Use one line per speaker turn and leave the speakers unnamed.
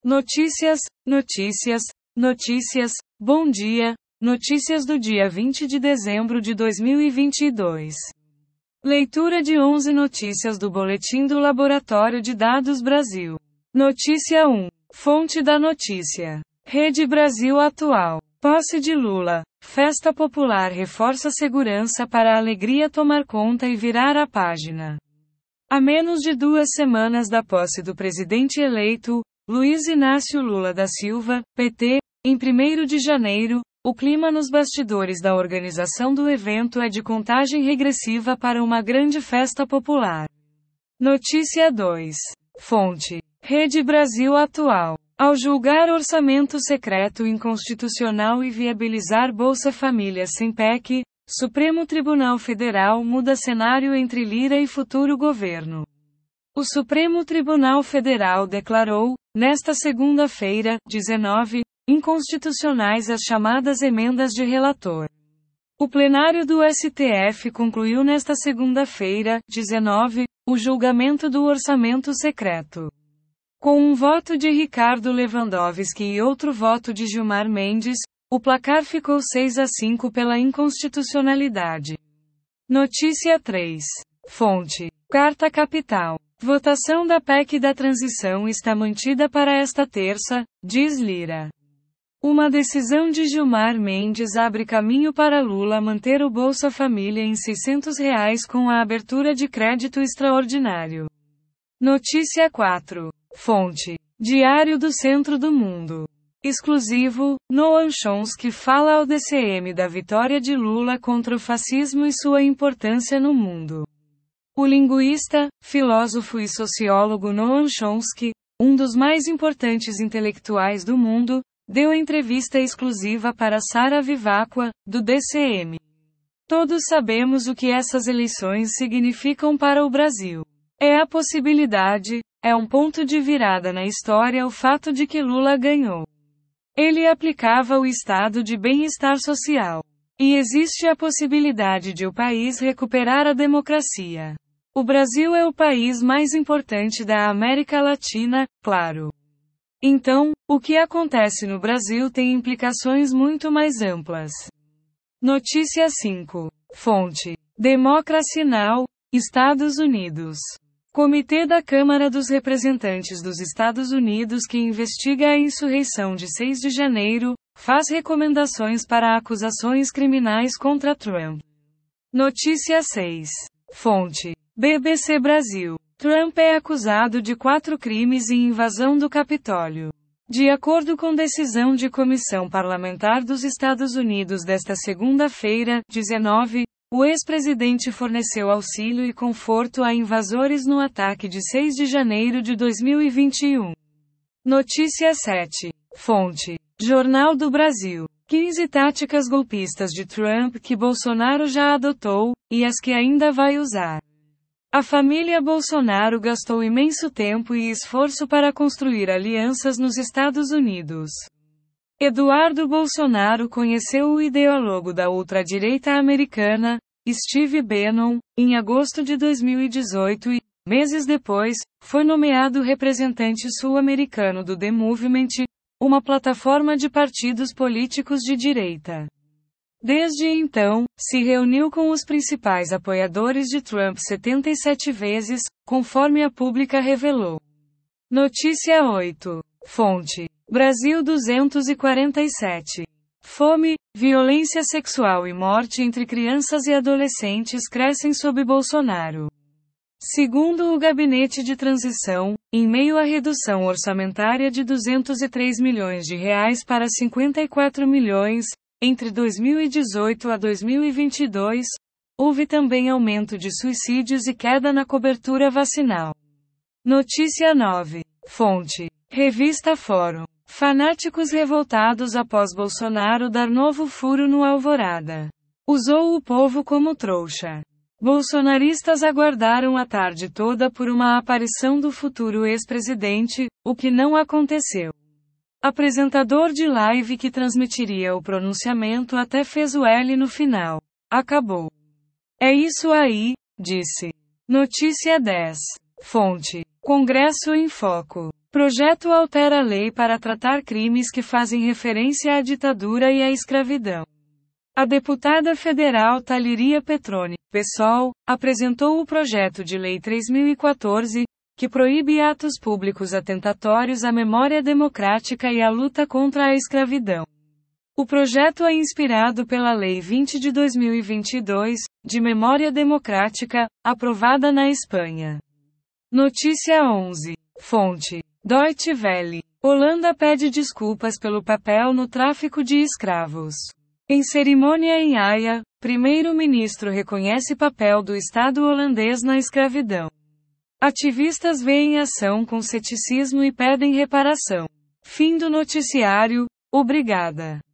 Notícias, notícias, notícias. Bom dia. Notícias do dia 20 de dezembro de 2022. Leitura de 11 notícias do Boletim do Laboratório de Dados Brasil. Notícia 1. Fonte da notícia. Rede Brasil Atual. Posse de Lula. Festa popular reforça segurança para a alegria tomar conta e virar a página. A menos de 2 semanas da posse do presidente eleito, Luiz Inácio Lula da Silva, PT, em 1º de janeiro, o clima nos bastidores da organização do evento é de contagem regressiva para uma grande festa popular. Notícia 2. Fonte. Rede Brasil Atual. Ao julgar orçamento secreto inconstitucional e viabilizar Bolsa Família sem PEC, Supremo Tribunal Federal muda cenário entre Lira e futuro governo. O Supremo Tribunal Federal declarou, nesta segunda-feira, 19, inconstitucionais as chamadas emendas de relator. O plenário do STF concluiu nesta segunda-feira, 19, o julgamento do orçamento secreto. Com um voto de Ricardo Lewandowski e outro voto de Gilmar Mendes, o placar ficou 6-5 pela inconstitucionalidade. Notícia 3. Fonte. Carta Capital. Votação da PEC da transição está mantida para esta terça, diz Lira. Uma decisão de Gilmar Mendes abre caminho para Lula manter o Bolsa Família em R$ 600 com a abertura de crédito extraordinário. Notícia 4. Fonte. Diário do Centro do Mundo. Exclusivo, Noam Chomsky fala ao DCM da vitória de Lula contra o fascismo e sua importância no mundo. O linguista, filósofo e sociólogo Noam Chomsky, um dos mais importantes intelectuais do mundo, deu entrevista exclusiva para Sara Vivacqua, do DCM. Todos sabemos o que essas eleições significam para o Brasil. É a possibilidade, é um ponto de virada na história o fato de que Lula ganhou. Ele aplicava o estado de bem-estar social. E existe a possibilidade de o país recuperar a democracia. O Brasil é o país mais importante da América Latina, claro. Então, o que acontece no Brasil tem implicações muito mais amplas. Notícia 5. Fonte. Democracy Now! Estados Unidos. Comitê da Câmara dos Representantes dos Estados Unidos que investiga a insurreição de 6 de janeiro, faz recomendações para acusações criminais contra Trump. Notícia 6. Fonte. BBC Brasil. Trump é acusado de 4 crimes e invasão do Capitólio. De acordo com decisão de comissão parlamentar dos Estados Unidos desta segunda-feira, 19, o ex-presidente forneceu auxílio e conforto a invasores no ataque de 6 de janeiro de 2021. Notícia 7. Fonte. Jornal do Brasil. 15 táticas golpistas de Trump que Bolsonaro já adotou, e as que ainda vai usar. A família Bolsonaro gastou imenso tempo e esforço para construir alianças nos Estados Unidos. Eduardo Bolsonaro conheceu o ideólogo da ultradireita americana, Steve Bannon, em agosto de 2018 e, meses depois, foi nomeado representante sul-americano do The Movement, uma plataforma de partidos políticos de direita. Desde então, se reuniu com os principais apoiadores de Trump 77 vezes, conforme a Pública revelou. Notícia 8. Fonte. Brasil 247. Fome, violência sexual e morte entre crianças e adolescentes crescem sob Bolsonaro. Segundo o Gabinete de Transição, em meio à redução orçamentária de R$ 203 milhões para 54 milhões, entre 2018 a 2022, houve também aumento de suicídios e queda na cobertura vacinal. Notícia 9. Fonte. Revista Fórum. Fanáticos revoltados após Bolsonaro dar novo furo no Alvorada. Usou o povo como trouxa. Bolsonaristas aguardaram a tarde toda por uma aparição do futuro ex-presidente, o que não aconteceu. Apresentador de live que transmitiria o pronunciamento até fez o L no final. Acabou. É isso aí, disse. Notícia 10. Fonte. Congresso em Foco. Projeto altera a lei para tratar crimes que fazem referência à ditadura e à escravidão. A deputada federal Thaliria Petroni, PSOL, apresentou o projeto de lei 3014, que proíbe atos públicos atentatórios à memória democrática e à luta contra a escravidão. O projeto é inspirado pela Lei 20 de 2022, de Memória Democrática, aprovada na Espanha. Notícia 11. Fonte: Deutsche Welle. Holanda pede desculpas pelo papel no tráfico de escravos. Em cerimônia em Haia, primeiro-ministro reconhece papel do Estado holandês na escravidão. Ativistas veem ação com ceticismo e pedem reparação. Fim do noticiário. Obrigada.